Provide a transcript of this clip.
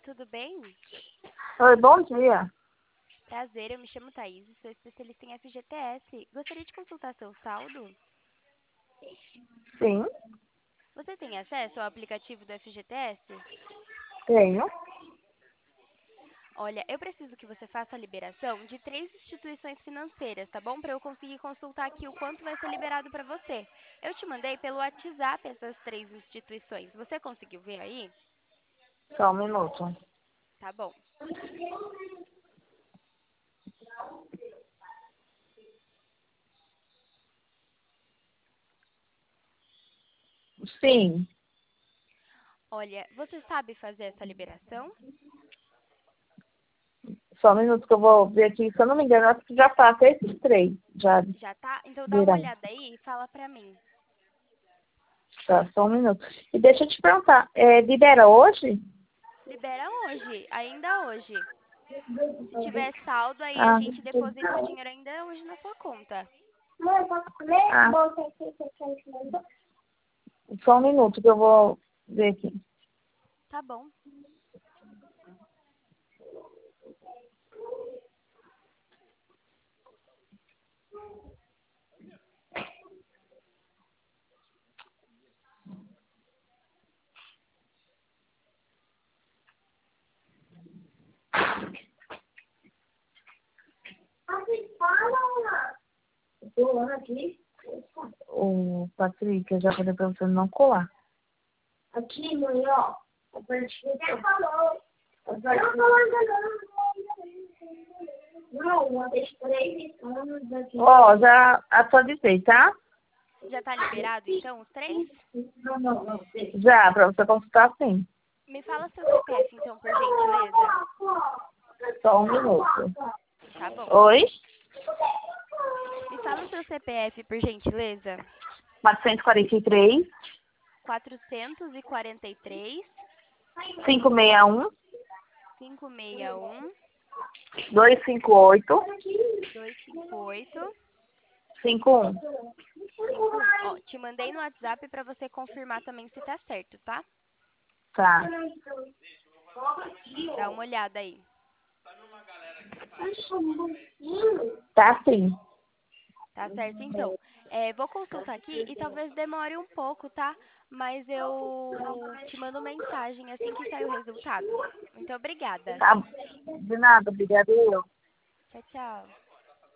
tudo bem? Oi, bom dia. Prazer, eu me chamo Thaís e sou especialista em FGTS. Gostaria de consultar seu saldo? Sim, Você tem acesso ao aplicativo do FGTS? tenho. Olha, eu preciso que você faça a liberação de 3 instituições financeiras, tá bom? Para eu conseguir consultar aqui o quanto vai ser liberado para você. Eu te mandei pelo WhatsApp essas 3 instituições. Você conseguiu ver aí? Só um minuto. Tá bom. Sim, Olha, você sabe fazer essa liberação? só um minuto que eu vou ver aqui. Se eu não me engano, acho que já faço esses três. Já Já tá? Então dá uma viram. olhada aí e fala pra mim. Tá, só um minuto. E deixa eu te perguntar, libera hoje? Libera hoje, ainda hoje. Se tiver saldo, aí a Ah, gente deposita o dinheiro ainda hoje na sua conta. ah, só um minuto que eu vou ver aqui. Tá bom. O Patrick, eu já falei pra você não colar. Aqui, mãe, ó. O Patrick já falou. Não falou ainda não. Não, deixa 3 anos aqui. Ó, já atualizei, tá? Já tá liberado, então, os 3? Já, pra você consultar sim. Me fala seu CPF, então, por gentileza. Só um minuto. Tá bom. Oi? Me fala o seu CPF, por gentileza. 443, 443 561, 561 258, 258 51. 51. Ó, te mandei no WhatsApp pra você confirmar também se tá certo, tá? Tá. Dá uma olhada aí. Tá sim. Tá certo, então. Vou consultar aqui e talvez demore um pouco, tá? Mas eu te mando mensagem assim que sair o resultado. Muito obrigada. Tá. De nada, obrigada eu. Tchau, tchau.